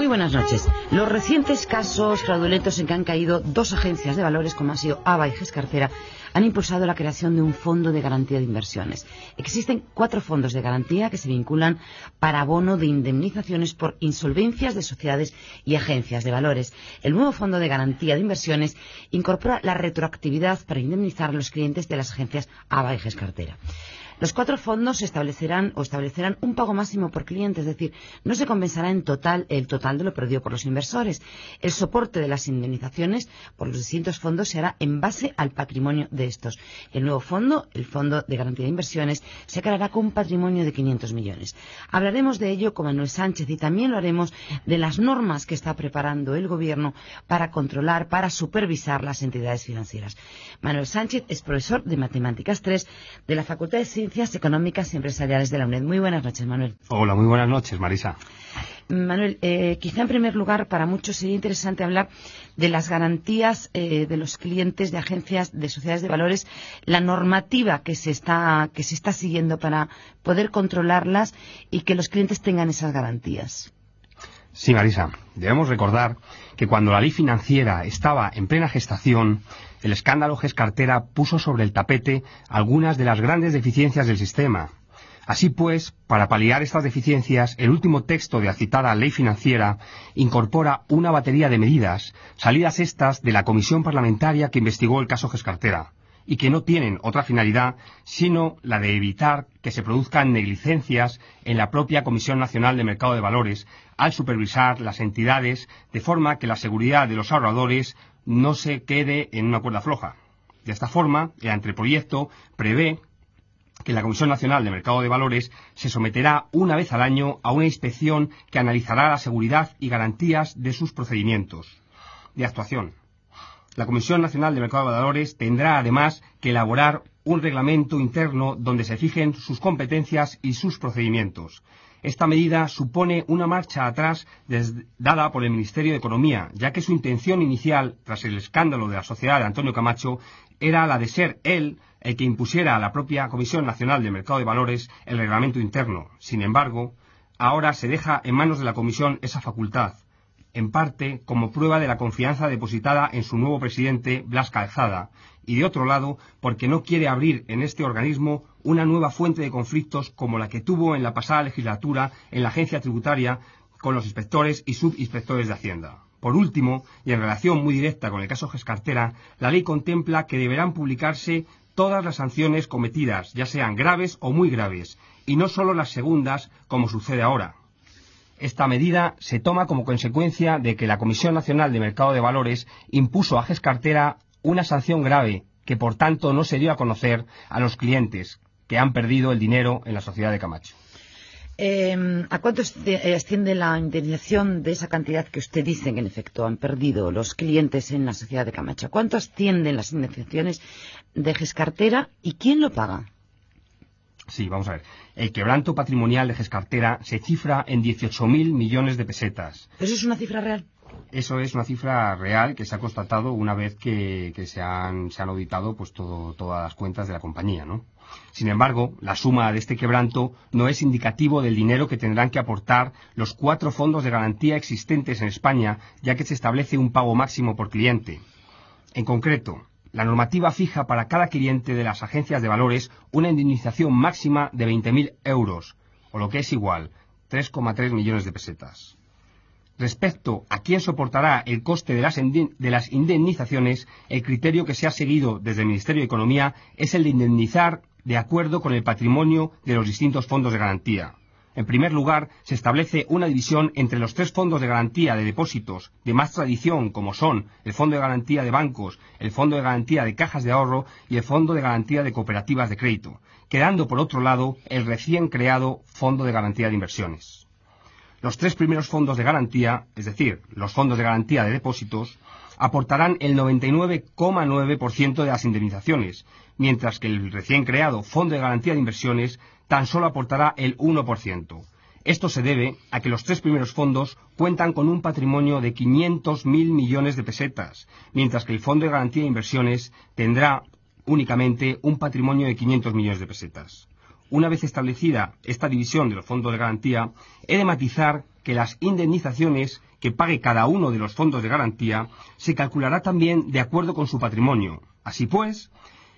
buenas noches. Los recientes casos fraudulentos en que han caído dos agencias de valores, como han sido ABA y Gescartera, han impulsado la creación de un fondo de garantía de inversiones. Existen 4 fondos de garantía que se vinculan para abono de indemnizaciones por insolvencias de sociedades y agencias de valores. El nuevo fondo de garantía de inversiones incorpora la retroactividad para indemnizar a los clientes de las agencias ABA y Gescartera. Los 4 fondos establecerán un pago máximo por cliente, es decir, no se compensará el total de lo perdido por los inversores. El soporte de las indemnizaciones por los distintos fondos se hará en base al patrimonio de estos. El nuevo fondo, el Fondo de Garantía de Inversiones, se creará con un patrimonio de 500 millones. Hablaremos de ello con Manuel Sánchez y también lo haremos de las normas que está preparando el Gobierno para controlar, para supervisar las entidades financieras. Manuel Sánchez es profesor de Matemáticas 3 de la Facultad de Ciencias Económicas y Empresariales de la UNED. Muy buenas noches, Manuel. Hola, muy buenas noches, Marisa. Manuel, quizá en primer lugar para muchos sería interesante hablar de las garantías de los clientes de agencias de sociedades de valores, la normativa que se está siguiendo para poder controlarlas y que los clientes tengan esas garantías. Sí, Marisa, debemos recordar que cuando la ley financiera estaba en plena gestación, el escándalo Gescartera puso sobre el tapete algunas de las grandes deficiencias del sistema. Así pues, para paliar estas deficiencias, el último texto de la citada ley financiera incorpora una batería de medidas, salidas estas de la comisión parlamentaria que investigó el caso Gescartera, y que no tienen otra finalidad sino la de evitar que se produzcan negligencias en la propia Comisión Nacional de Mercado de Valores al supervisar las entidades, de forma que la seguridad de los ahorradores no se quede en una cuerda floja. De esta forma, el anteproyecto prevé que la Comisión Nacional de Mercado de Valores se someterá una vez al año a una inspección que analizará la seguridad y garantías de sus procedimientos de actuación. La Comisión Nacional de Mercado de Valores tendrá además que elaborar un reglamento interno donde se fijen sus competencias y sus procedimientos. Esta medida supone una marcha atrás dada por el Ministerio de Economía, ya que su intención inicial, tras el escándalo de la sociedad de Antonio Camacho, era la de ser él el que impusiera a la propia Comisión Nacional de Mercado de Valores el reglamento interno. Sin embargo, ahora se deja en manos de la Comisión esa facultad, en parte como prueba de la confianza depositada en su nuevo presidente, Blas Calzada, y de otro lado porque no quiere abrir en este organismo una nueva fuente de conflictos como la que tuvo en la pasada legislatura en la agencia tributaria con los inspectores y subinspectores de Hacienda. Por último, y en relación muy directa con el caso Gescartera, la ley contempla que deberán publicarse todas las sanciones cometidas, ya sean graves o muy graves, y no solo las segundas, como sucede ahora. Esta medida se toma como consecuencia de que la Comisión Nacional de Mercado de Valores impuso a Gescartera una sanción grave que por tanto no se dio a conocer a los clientes que han perdido el dinero en la sociedad de Camacho. ¿A cuánto asciende la indemnización de esa cantidad que usted dice que en efecto han perdido los clientes en la sociedad de Camacho? ¿A cuánto ascienden las indemnizaciones de Gescartera y quién lo paga? Sí, vamos a ver. El quebranto patrimonial de Gescartera se cifra en 18.000 millones de pesetas. ¿Eso es una cifra real? Eso es una cifra real que se ha constatado una vez que se han auditado pues todas las cuentas de la compañía, ¿no? Sin embargo, la suma de este quebranto no es indicativo del dinero que tendrán que aportar los 4 fondos de garantía existentes en España, ya que se establece un pago máximo por cliente. En concreto, la normativa fija para cada cliente de las agencias de valores una indemnización máxima de 20.000 euros, o lo que es igual, 3,3 millones de pesetas. Respecto a quién soportará el coste de las indemnizaciones, el criterio que se ha seguido desde el Ministerio de Economía es el de indemnizar de acuerdo con el patrimonio de los distintos fondos de garantía. En primer lugar, se establece una división entre los 3 fondos de garantía de depósitos de más tradición, como son el Fondo de Garantía de Bancos, el Fondo de Garantía de Cajas de Ahorro y el Fondo de Garantía de Cooperativas de Crédito, quedando por otro lado el recién creado Fondo de Garantía de Inversiones. Los 3 primeros fondos de garantía, es decir, los fondos de garantía de depósitos, aportarán el 99,9% de las indemnizaciones, mientras que el recién creado Fondo de Garantía de Inversiones tan solo aportará el 1%. Esto se debe a que los 3 primeros fondos cuentan con un patrimonio de 500.000 millones de pesetas, mientras que el Fondo de Garantía de Inversiones tendrá únicamente un patrimonio de 500 millones de pesetas. una vez establecida esta división de los fondos de garantía, he de matizar que las indemnizaciones que pague cada uno de los fondos de garantía se calculará también de acuerdo con su patrimonio. Así pues,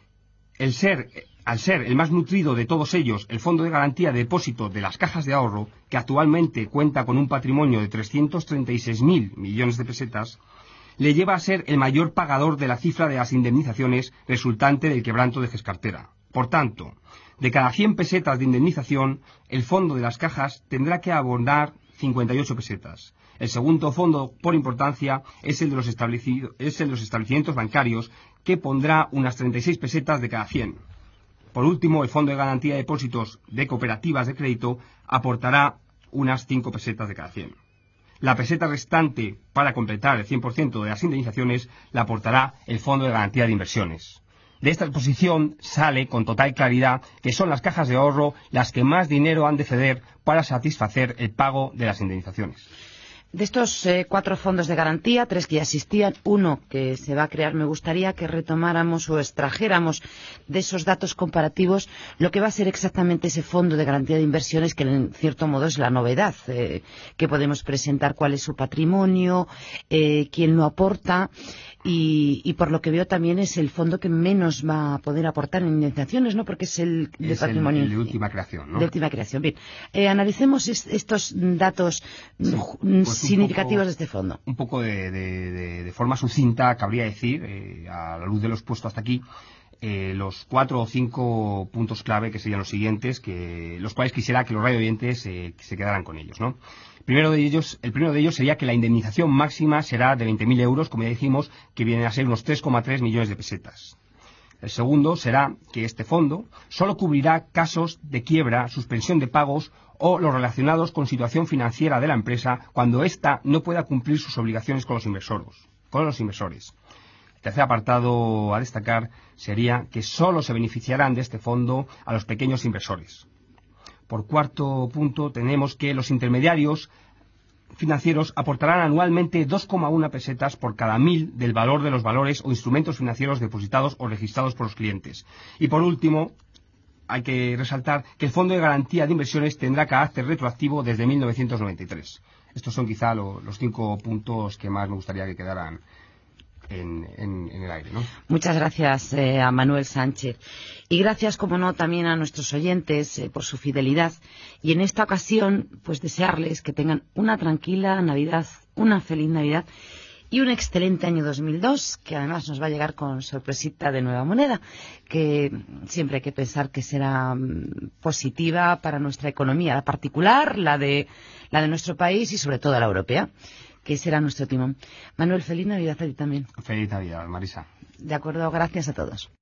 al ser el más nutrido de todos ellos el Fondo de Garantía de Depósito de las Cajas de Ahorro, que actualmente cuenta con un patrimonio de 336.000 millones de pesetas, le lleva a ser el mayor pagador de la cifra de las indemnizaciones resultante del quebranto de Gescartera. Por tanto, de cada 100 pesetas de indemnización, el fondo de las cajas tendrá que abonar 58 pesetas. El segundo fondo, por importancia, es el de los establecimientos bancarios, que pondrá unas 36 pesetas de cada 100. Por último, el Fondo de Garantía de Depósitos de Cooperativas de Crédito aportará unas 5 pesetas de cada 100. La peseta restante para completar el 100% de las indemnizaciones la aportará el Fondo de Garantía de Inversiones. De esta exposición sale con total claridad que son las cajas de ahorro las que más dinero han de ceder para satisfacer el pago de las indemnizaciones. De estos 4 fondos de garantía, 3 que ya existían, uno que se va a crear, me gustaría que retomáramos o extrajéramos de esos datos comparativos lo que va a ser exactamente ese fondo de garantía de inversiones, que en cierto modo es la novedad, que podemos presentar cuál es su patrimonio, quién lo aporta. Y por lo que veo también es el fondo que menos va a poder aportar en indemnizaciones, ¿no? Porque es el de patrimonio. El de última creación, ¿no? De última creación. Bien. Analicemos estos datos significativos de este fondo. Un poco de forma sucinta, cabría decir, a la luz de lo expuesto hasta aquí, los 4 o 5 puntos clave que serían los siguientes, los cuales quisiera que los radioyentes se quedaran con ellos, ¿no? El primero de ellos sería que la indemnización máxima será de 20.000 euros, como ya dijimos, que vienen a ser unos 3,3 millones de pesetas. El segundo será que este fondo solo cubrirá casos de quiebra, suspensión de pagos o los relacionados con situación financiera de la empresa cuando ésta no pueda cumplir sus obligaciones con los inversores. El tercer apartado a destacar sería que solo se beneficiarán de este fondo a los pequeños inversores. Por cuarto punto, tenemos que los intermediarios financieros aportarán anualmente 2,1 pesetas por cada 1.000 del valor de los valores o instrumentos financieros depositados o registrados por los clientes. Y por último, hay que resaltar que el Fondo de Garantía de Inversiones tendrá carácter retroactivo desde 1993. Estos son quizá los 5 puntos que más me gustaría que quedaran en el aire, ¿no? Muchas gracias a Manuel Sánchez. Y gracias, como no, también a nuestros oyentes por su fidelidad. Y en esta ocasión, pues desearles que tengan una tranquila Navidad, una feliz Navidad y un excelente año 2002, que además nos va a llegar con sorpresita de nueva moneda, que siempre hay que pensar que será positiva para nuestra economía, la particular, la de nuestro país y sobre todo la europea, que será nuestro timón. Manuel, feliz Navidad a ti también. Feliz Navidad, Marisa. De acuerdo, gracias a todos.